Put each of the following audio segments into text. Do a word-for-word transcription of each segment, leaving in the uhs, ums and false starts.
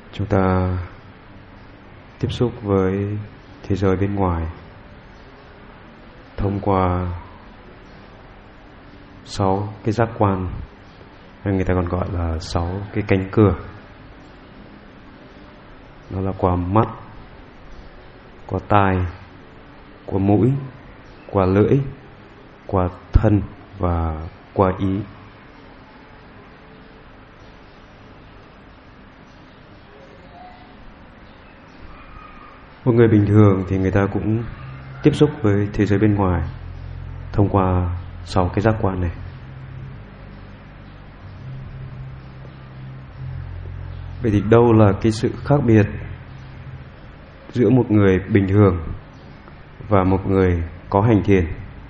chúng ta tiếp xúc với thế giới bên ngoài thông qua sáu cái giác quan, hay người ta còn gọi là sáu cái cánh cửa. Đó là qua mắt, qua tai, qua mũi, qua lưỡi, qua thân và qua ý. Một người bình thường thì người ta cũng tiếp xúc với thế giới bên ngoài thông qua sáu cái giác quan này. Vậy thì đâu là cái sự khác biệt giữa một người bình thường và một người có hành thiền?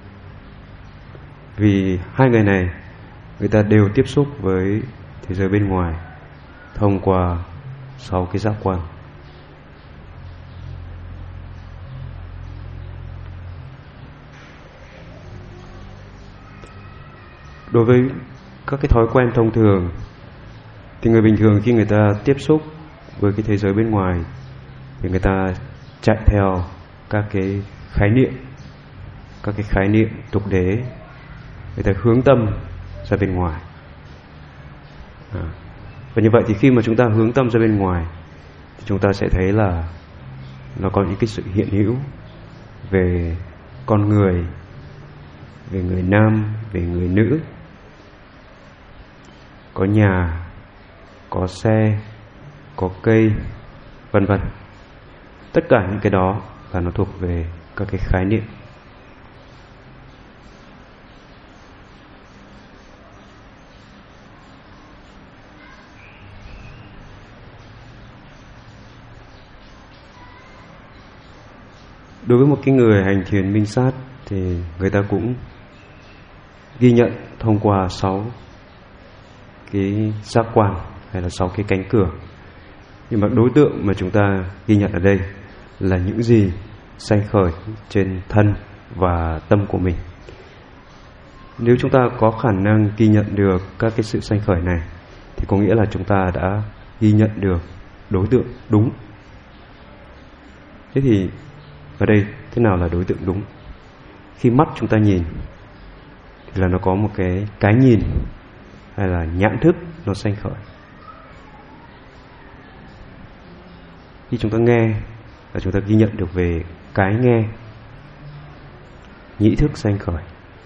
Vì hai người này, người ta đều tiếp xúc với thế giới bên ngoài thông qua sáu cái giác quan. Đối với các cái thói quen thông thường thì người bình thường khi người ta tiếp xúc với cái thế giới bên ngoài thì người ta chạy theo các cái khái niệm, các cái khái niệm tục đế, người ta hướng tâm ra bên ngoài. À, và như vậy thì khi mà chúng ta hướng tâm ra bên ngoài thì chúng ta sẽ thấy là nó có những cái sự hiện hữu về con người, về người nam, về người nữ, có nhà, có xe, có cây, vân vân. Tất cả những cái đó là nó thuộc về các cái khái niệm. Đối với một cái người hành thiền minh sát thì người ta cũng ghi nhận thông qua sáu cái giác quan hay là sáu cái cánh cửa. Nhưng mà đối tượng mà chúng ta ghi nhận ở đây là những gì sanh khởi trên thân và tâm của mình. Nếu chúng ta có khả năng ghi nhận được các cái sự sanh khởi này thì có nghĩa là chúng ta đã ghi nhận được đối tượng đúng. Thế thì ở đây thế nào là đối tượng đúng? Khi mắt chúng ta nhìn thì là nó có một cái cái nhìn hay là nhãn thức nó sanh khởi. Khi chúng ta nghe là chúng ta ghi nhận được về cái nghe, nhĩ thức sanh khởi.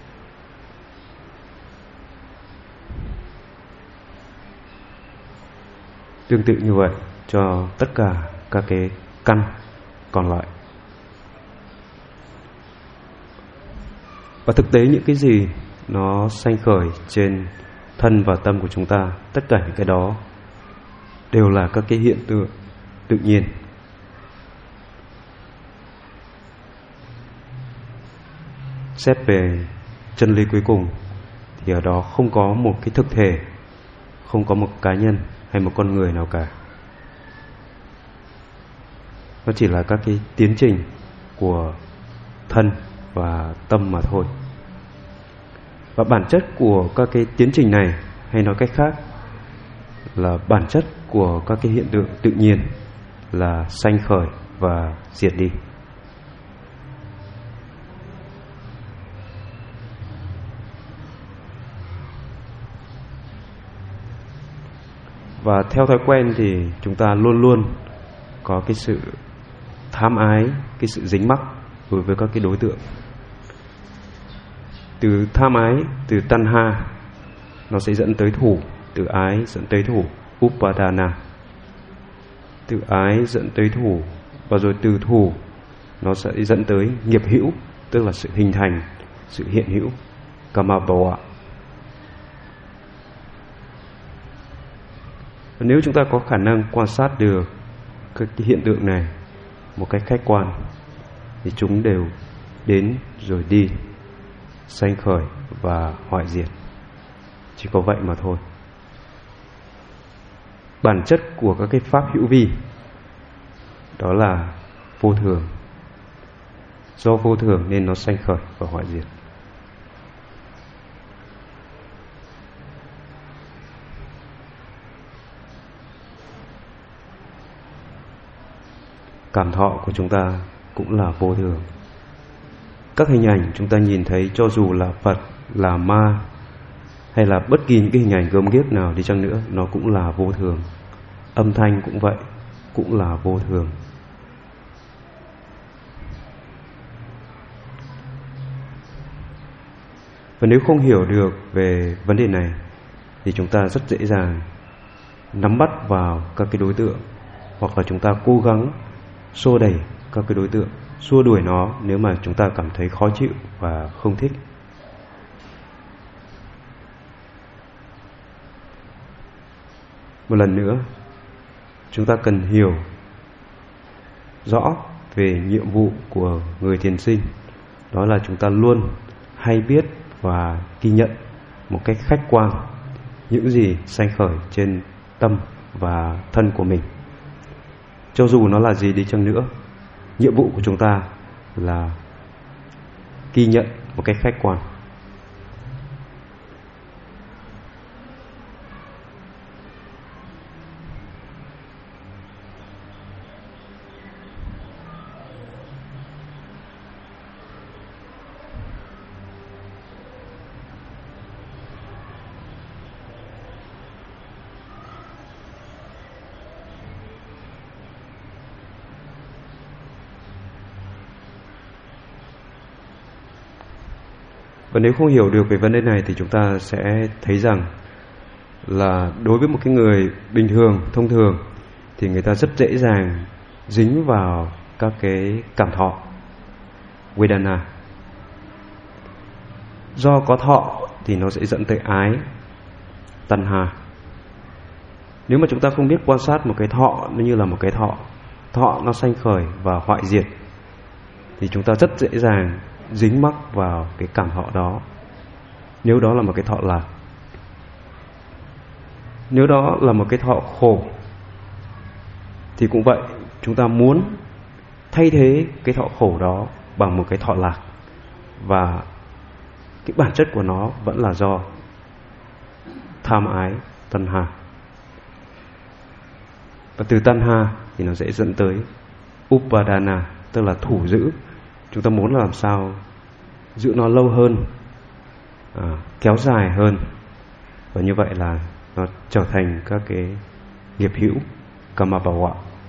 Tương tự như vậy cho tất cả các cái căn còn lại. Và thực tế những cái gì nó sanh khởi trên thân và tâm của chúng ta, tất cả những cái đó đều là các cái hiện tượng tự nhiên. Xét về chân lý cuối cùng thì ở đó không có một cái thực thể, không có một cá nhân hay một con người nào cả. Nó chỉ là các cái tiến trình của thân và tâm mà thôi. Và bản chất của các cái tiến trình này, hay nói cách khác là bản chất của các cái hiện tượng tự nhiên là sanh khởi và diệt đi. Và theo thói quen thì chúng ta luôn luôn có cái sự tham ái, cái sự dính mắc đối với các cái đối tượng. Từ tham ái, từ tanha nó sẽ dẫn tới thủ, từ ái dẫn tới thủ, upadana. Từ ái dẫn tới thủ, và rồi từ thủ nó sẽ dẫn tới nghiệp hữu, tức là sự hình thành, sự hiện hữu, kamabhava. Nếu chúng ta có khả năng quan sát được các cái hiện tượng này một cách khách quan thì chúng đều đến rồi đi, sanh khởi và hoại diệt. Chỉ có vậy mà thôi. Bản chất của các cái pháp hữu vi đó là vô thường. Do vô thường nên nó sanh khởi và hoại diệt. cảm thọ của chúng ta cũng là vô thường. Các hình ảnh chúng ta nhìn thấy, cho dù là Phật, là ma, hay là bất kỳ những cái hình ảnh gớm ghiếc nào đi chăng nữa, nó cũng là vô thường. Âm thanh cũng vậy, cũng là vô thường. Và nếu không hiểu được về vấn đề này thì chúng ta rất dễ dàng nắm bắt vào các cái đối tượng, hoặc là chúng ta cố gắng xô đẩy các cái đối tượng, xua đuổi nó nếu mà chúng ta cảm thấy khó chịu và không thích. Một lần nữa, chúng ta cần hiểu rõ về nhiệm vụ của người thiền sinh. Đó là chúng ta luôn hay biết và ghi nhận một cách khách quan những gì sanh khởi trên tâm và thân của mình. Cho dù nó là gì đi chăng nữa, nhiệm vụ của chúng ta là ghi nhận một cách khách quan. Và nếu không hiểu được về vấn đề này thì chúng ta sẽ thấy rằng là đối với một cái người bình thường, thông thường, thì người ta rất dễ dàng dính vào các cái cảm thọ Vedana. Do có thọ thì nó sẽ dẫn tới ái, Tanha. Nếu mà chúng ta không biết quan sát một cái thọ nó như là một cái thọ, thọ nó sanh khởi và hoại diệt, thì chúng ta rất dễ dàng dính mắc vào cái cảm thọ đó, nếu đó là một cái thọ lạc. Nếu đó là một cái thọ khổ thì cũng vậy, chúng ta muốn thay thế cái thọ khổ đó bằng một cái thọ lạc, và cái bản chất của nó vẫn là do tham ái, Tanha. Và từ Tanha thì nó sẽ dẫn tới Upadana, tức là thủ giữ. Chúng ta muốn làm sao giữ nó lâu hơn, à, kéo dài hơn, và như vậy là nó trở thành các cái nghiệp hữu, Kamabhawa.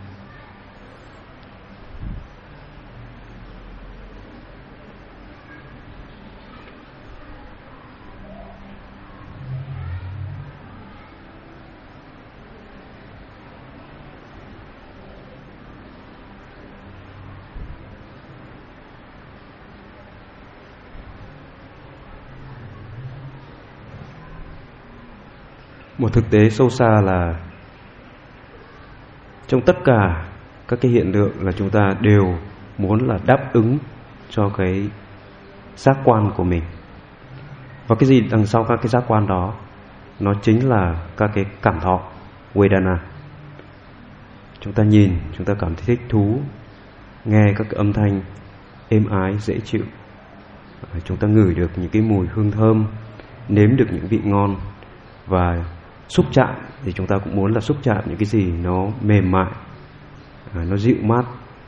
Một thực tế sâu xa là trong tất cả các cái hiện tượng là chúng ta đều muốn là đáp ứng cho cái giác quan của mình. Và cái gì đằng sau các cái giác quan đó, nó chính là các cái cảm thọ Vedana. Chúng ta nhìn, chúng ta cảm thấy thích thú, nghe các cái âm thanh êm ái, dễ chịu. Chúng ta ngửi được những cái mùi hương thơm, nếm được những vị ngon, và xúc chạm thì chúng ta cũng muốn là xúc chạm những cái gì nó mềm mại, à, nó dịu mát.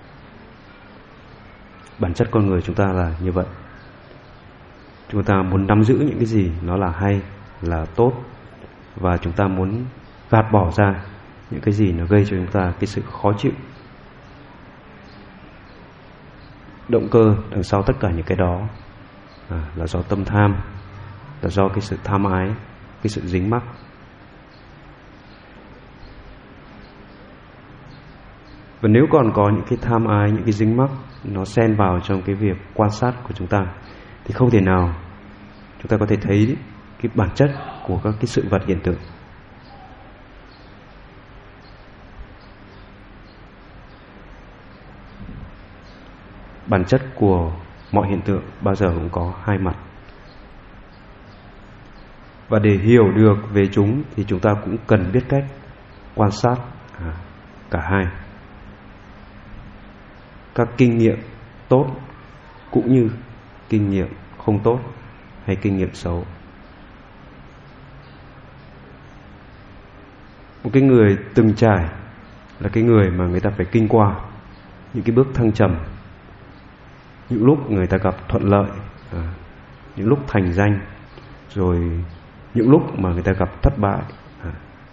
Bản chất con người chúng ta là như vậy. Chúng ta muốn nắm giữ những cái gì nó là hay, là tốt, và chúng ta muốn gạt bỏ ra những cái gì nó gây cho chúng ta cái sự khó chịu. Động cơ đằng sau tất cả những cái đó à, là do tâm tham, là do cái sự tham ái, cái sự dính mắc. Và nếu còn có những cái tham ái, những cái dính mắc nó xen vào trong cái việc quan sát của chúng ta, thì không thể nào chúng ta có thể thấy cái bản chất của các cái sự vật hiện tượng. Bản chất của mọi hiện tượng bao giờ cũng có hai mặt. Và để hiểu được về chúng thì chúng ta cũng cần biết cách quan sát à, cả hai. Các kinh nghiệm tốt cũng như kinh nghiệm không tốt hay kinh nghiệm xấu. Một cái người từng trải là cái người mà người ta phải kinh qua. những cái bước thăng trầm, những lúc người ta gặp thuận lợi, à, những lúc thành danh, rồi những lúc mà người ta gặp thất bại. à.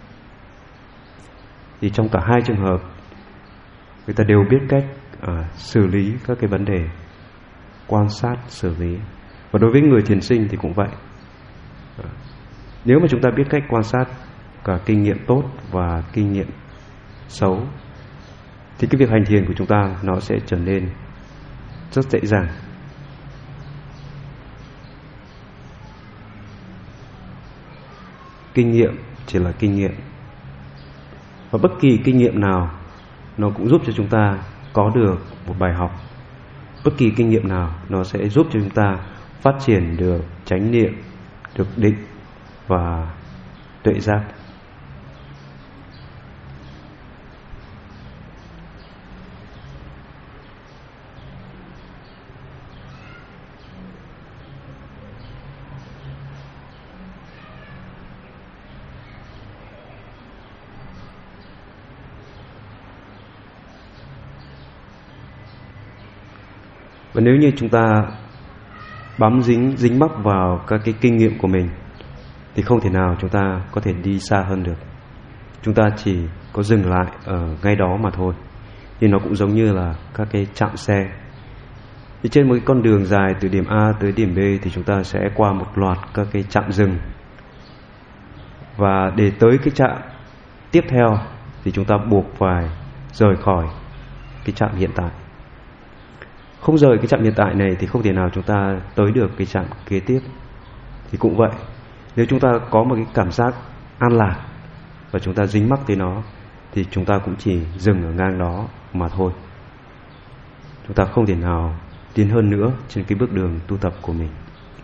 Thì trong cả hai trường hợp, người ta đều biết cách à, xử lý các cái vấn đề, quan sát, xử lý. Và đối với người thiền sinh thì cũng vậy. à. Nếu mà chúng ta biết cách quan sát cả kinh nghiệm tốt và kinh nghiệm xấu, thì cái việc hành thiền của chúng ta nó sẽ trở nên rất dễ dàng. Kinh nghiệm chỉ là kinh nghiệm, và bất kỳ kinh nghiệm nào nó cũng giúp cho chúng ta có được một bài học. Bất kỳ kinh nghiệm nào nó sẽ giúp cho chúng ta phát triển được chánh niệm, được định và tuệ giác. Và nếu như chúng ta bám dính, dính mắc vào các cái kinh nghiệm của mình, thì không thể nào chúng ta có thể đi xa hơn được. Chúng ta chỉ có dừng lại ở ngay đó mà thôi. Thì nó cũng giống như là các cái trạm xe. Thì trên một cái con đường dài từ điểm A tới điểm B, thì chúng ta sẽ qua một loạt các cái trạm dừng. Và để tới cái trạm tiếp theo thì chúng ta buộc phải rời khỏi cái trạm hiện tại. Không rời cái trạm hiện tại này thì không thể nào chúng ta tới được cái trạm kế tiếp. Thì cũng vậy, nếu chúng ta có một cái cảm giác an lạc và chúng ta dính mắc tới nó, thì chúng ta cũng chỉ dừng ở ngang đó mà thôi. Chúng ta không thể nào tiến hơn nữa trên cái bước đường tu tập của mình.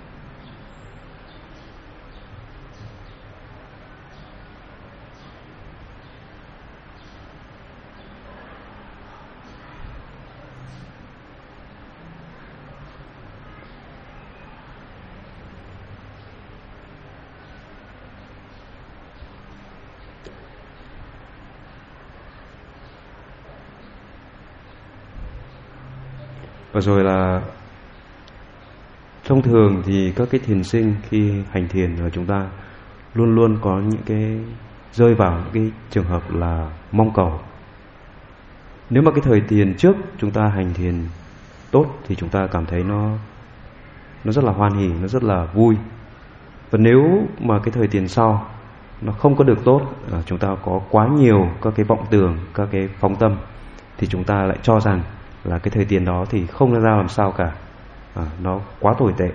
Và rồi là thông thường thì các cái thiền sinh khi hành thiền là chúng ta luôn luôn có những cái rơi vào những cái trường hợp là mong cầu. Nếu mà cái thời tiền trước chúng ta hành thiền tốt thì chúng ta cảm thấy nó nó rất là hoan hỉ, nó rất là vui. Và nếu mà cái thời tiền sau nó không có được tốt, chúng ta có quá nhiều các cái vọng tưởng, các cái phóng tâm, thì chúng ta lại cho rằng là cái thời tiền đó thì không ra làm sao cả, à, nó quá tồi tệ.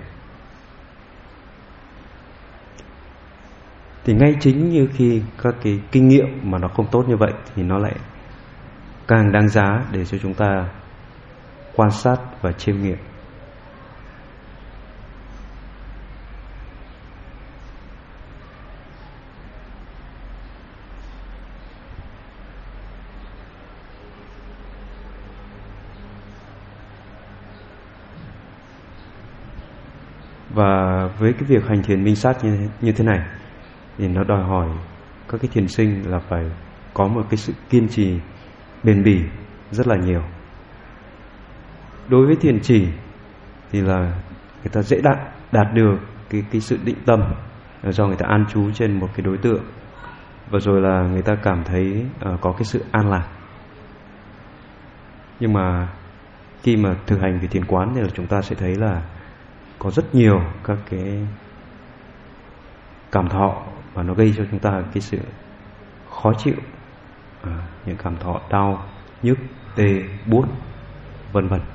Thì ngay chính như khi các cái kinh nghiệm mà nó không tốt như vậy, thì nó lại càng đáng giá để cho chúng ta quan sát và chiêm nghiệm. Và với cái việc hành thiền minh sát như, như thế này, thì nó đòi hỏi các cái thiền sinh là phải có một cái sự kiên trì bền bỉ rất là nhiều. Đối với thiền trì thì là người ta dễ đạt, đạt được cái, cái sự định tâm do người ta an trú trên một cái đối tượng, và rồi là người ta cảm thấy uh, có cái sự an lạc. Nhưng mà khi mà thực hành cái thiền quán thì là chúng ta sẽ thấy là có rất nhiều các cái cảm thọ và nó gây cho chúng ta cái sự khó chịu, à, những cảm thọ đau, nhức, tê, buốt, vân vân.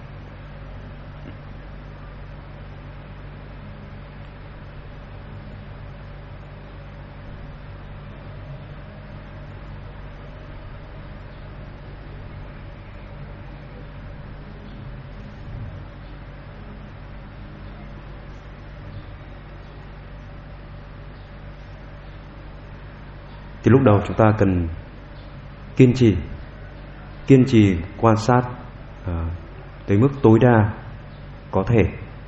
Thì lúc đầu chúng ta cần kiên trì, kiên trì quan sát à, tới mức tối đa có thể.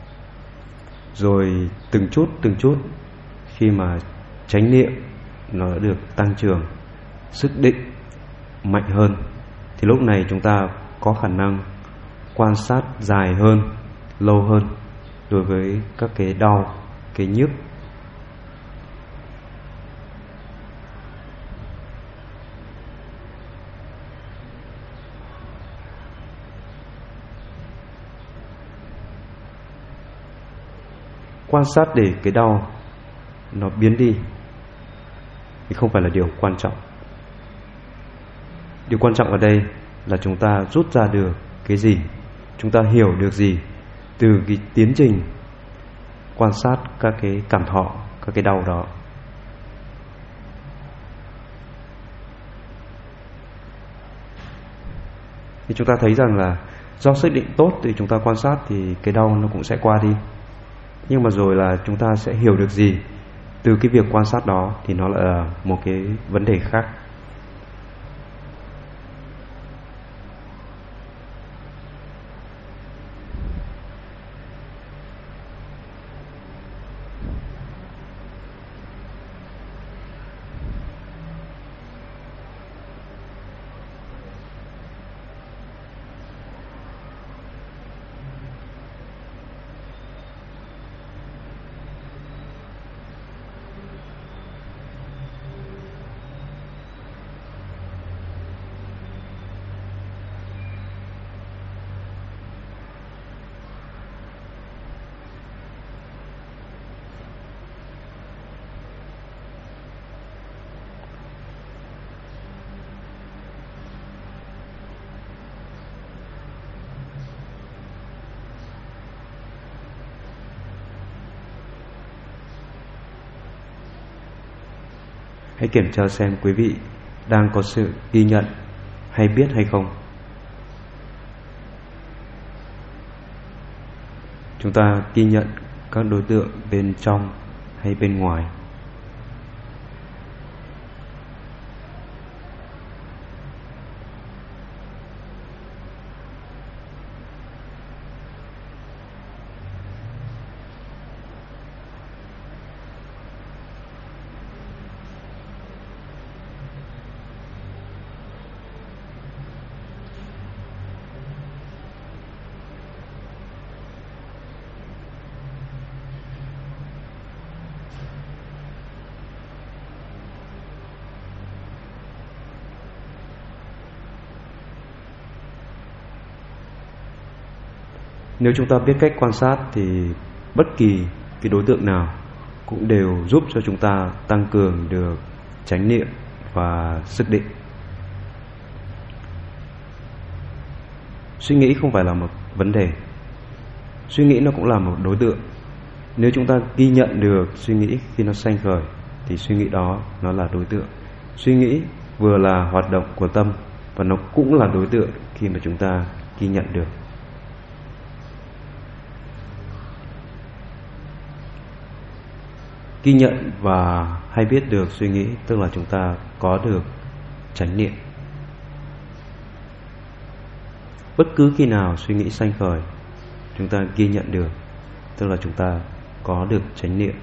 Rồi từng chút từng chút, khi mà chánh niệm nó đã được tăng trưởng, sức định mạnh hơn, thì lúc này chúng ta có khả năng quan sát dài hơn, lâu hơn đối với các cái đau, cái nhức. Quan sát để cái đau nó biến đi thì không phải là điều quan trọng. Điều quan trọng ở đây là chúng ta rút ra được cái gì, chúng ta hiểu được gì từ cái tiến trình quan sát các cái cảm thọ, các cái đau đó. Thì chúng ta thấy rằng là do xác định tốt thì chúng ta quan sát thì cái đau nó cũng sẽ qua đi. Nhưng mà rồi là chúng ta sẽ hiểu được gì từ cái việc quan sát đó thì nó là một cái vấn đề khác. Hãy kiểm tra xem quý vị đang có sự ghi nhận hay biết hay không. Chúng ta ghi nhận các đối tượng bên trong hay bên ngoài. Nếu chúng ta biết cách quan sát thì bất kỳ cái đối tượng nào cũng đều giúp cho chúng ta tăng cường được chánh niệm và sức định. Suy nghĩ không phải là một vấn đề. Suy nghĩ nó cũng là một đối tượng. Nếu chúng ta ghi nhận được suy nghĩ khi nó sanh khởi thì suy nghĩ đó nó là đối tượng. Suy nghĩ vừa là hoạt động của tâm và nó cũng là đối tượng khi mà chúng ta ghi nhận được. Ghi nhận và hay biết được suy nghĩ tức là chúng ta có được chánh niệm. Bất cứ khi nào suy nghĩ sanh khởi, chúng ta ghi nhận được tức là chúng ta có được chánh niệm.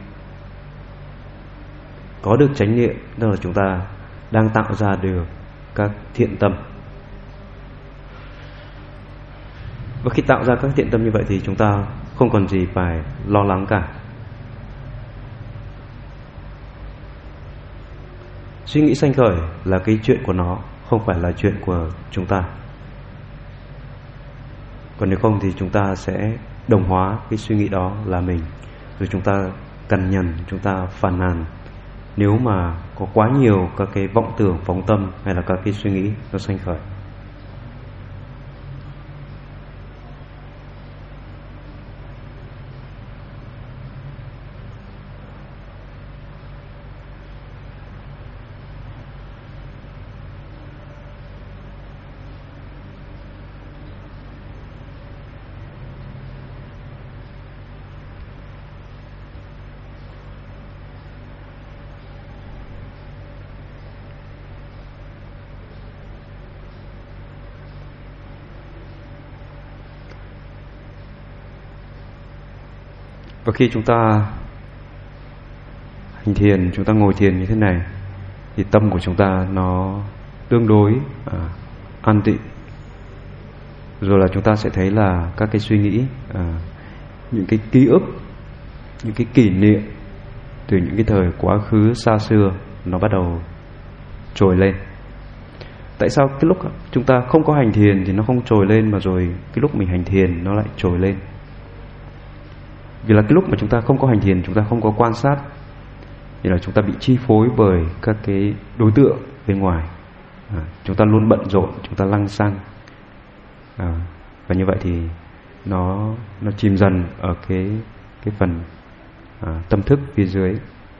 Có được chánh niệm tức là chúng ta đang tạo ra được các thiện tâm. Và khi tạo ra các thiện tâm như vậy thì chúng ta không còn gì phải lo lắng cả. Suy nghĩ sanh khởi là cái chuyện của nó, không phải là chuyện của chúng ta. Còn nếu không thì chúng ta sẽ đồng hóa cái suy nghĩ đó là mình, rồi chúng ta cằn nhằn, chúng ta phàn nàn nếu mà có quá nhiều các cái vọng tưởng, phóng tâm hay là các cái suy nghĩ nó sanh khởi. Và khi chúng ta hành thiền, chúng ta ngồi thiền như thế này thì tâm của chúng ta nó tương đối à, an tịnh. Rồi là chúng ta sẽ thấy là các cái suy nghĩ, à, những cái ký ức, những cái kỷ niệm từ những cái thời quá khứ xa xưa nó bắt đầu trồi lên. Tại sao cái lúc chúng ta không có hành thiền thì nó không trồi lên, mà rồi cái lúc mình hành thiền nó lại trồi lên? Vì là cái lúc mà chúng ta không có hành thiền, chúng ta không có quan sát, thì là chúng ta bị chi phối bởi các cái đối tượng bên ngoài. à, Chúng ta luôn bận rộn, chúng ta lăng xăng, à, và như vậy thì nó nó chìm dần ở cái cái phần à, tâm thức phía dưới.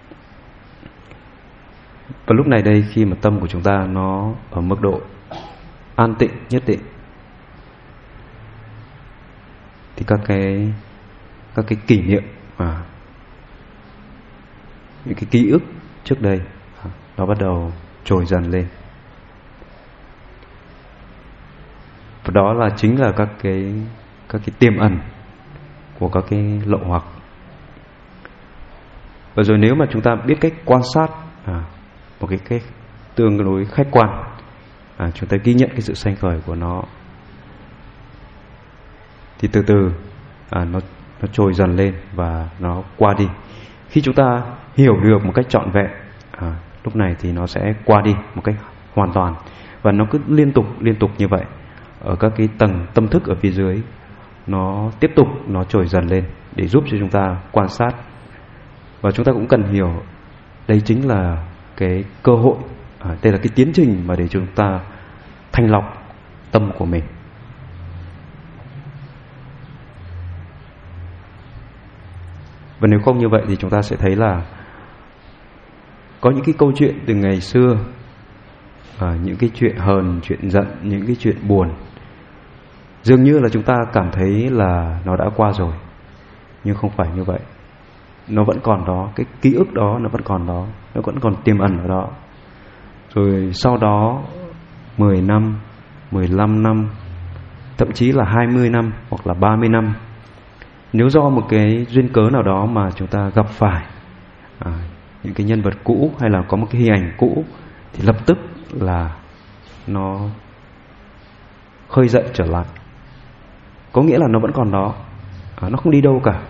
Và lúc này đây, khi mà tâm của chúng ta nó ở mức độ an tịnh nhất định, thì các cái các cái kỷ niệm, à, những cái ký ức trước đây à, nó bắt đầu trồi dần lên. Và đó là chính là các cái các cái tiềm ẩn của các cái lậu hoặc. Và rồi nếu mà chúng ta biết cách quan sát à, một cái cách tương đối khách quan, à, chúng ta ghi nhận cái sự sanh khởi của nó, thì từ từ à, nó nó trồi dần lên và nó qua đi. Khi chúng ta hiểu được một cách trọn vẹn, à, lúc này thì nó sẽ qua đi một cách hoàn toàn. Và nó cứ liên tục liên tục như vậy ở các cái tầng tâm thức ở phía dưới, nó tiếp tục nó trồi dần lên để giúp cho chúng ta quan sát. Và chúng ta cũng cần hiểu đây chính là cái cơ hội, à, đây là cái tiến trình mà để chúng ta thanh lọc tâm của mình. Và nếu không như vậy thì chúng ta sẽ thấy là có những cái câu chuyện từ ngày xưa, à, những cái chuyện hờn, chuyện giận, những cái chuyện buồn, dường như là chúng ta cảm thấy là nó đã qua rồi. Nhưng không phải như vậy. Nó vẫn còn đó, cái ký ức đó nó vẫn còn đó, nó vẫn còn tiềm ẩn ở đó. Rồi sau đó mười năm, mười lăm năm, thậm chí là hai mươi năm hoặc là ba mươi năm, nếu do một cái duyên cớ nào đó mà chúng ta gặp phải à, những cái nhân vật cũ, hay là có một cái hình ảnh cũ, thì lập tức là nó khơi dậy trở lại. Có nghĩa là nó vẫn còn đó, à, nó không đi đâu cả.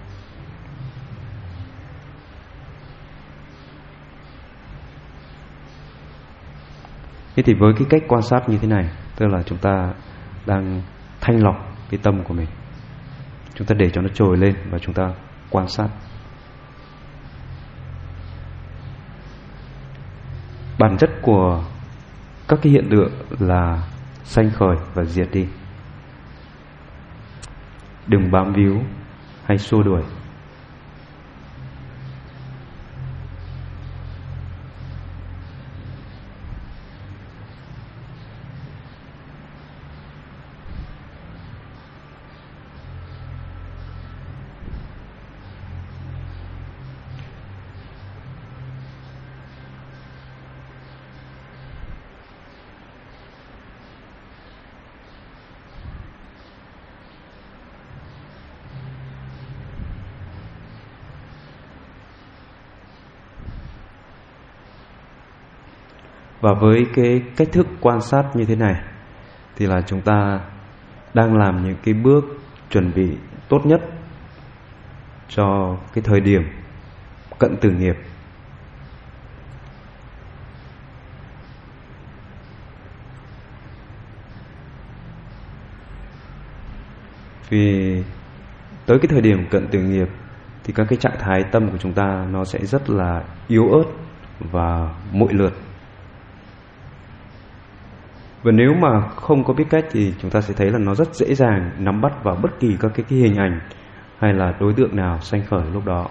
Thế thì với cái cách quan sát như thế này, tức là chúng ta đang thanh lọc cái tâm của mình, chúng ta để cho nó trồi lên và chúng ta quan sát. Bản chất của các cái hiện tượng là sanh khởi và diệt đi. Đừng bám víu hay xua đuổi. Và với cái cách thức quan sát như thế này thì là chúng ta đang làm những cái bước chuẩn bị tốt nhất cho cái thời điểm cận tử nghiệp. Vì tới cái thời điểm cận tử nghiệp thì các cái trạng thái tâm của chúng ta nó sẽ rất là yếu ớt và muội lượt. Và nếu mà không có biết cách thì chúng ta sẽ thấy là nó rất dễ dàng nắm bắt vào bất kỳ các cái, cái hình ảnh hay là đối tượng nào sanh khởi lúc đó.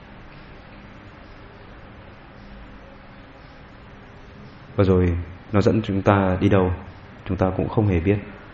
Và rồi nó dẫn chúng ta đi đâu chúng ta cũng không hề biết.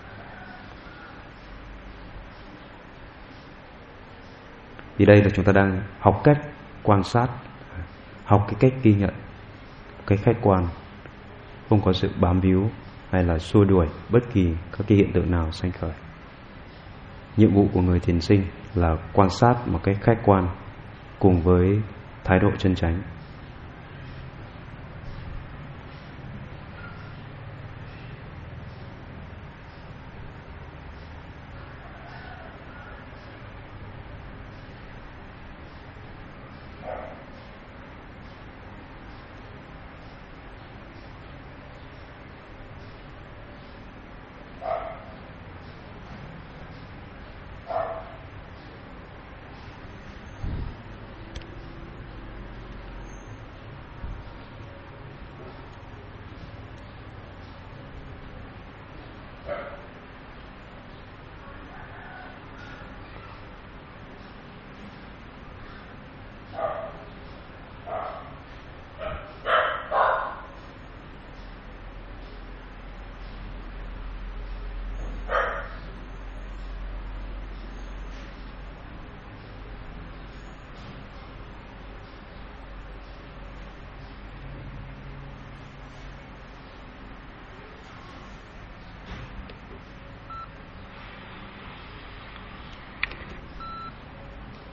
Vì đây là chúng ta đang học cách quan sát, học cái cách ghi nhận, cái khách quan, không có sự bám víu hay là xua đuổi bất kỳ các cái hiện tượng nào sanh khởi. Nhiệm vụ của người thiền sinh là quan sát một cách khách quan cùng với thái độ chân chánh.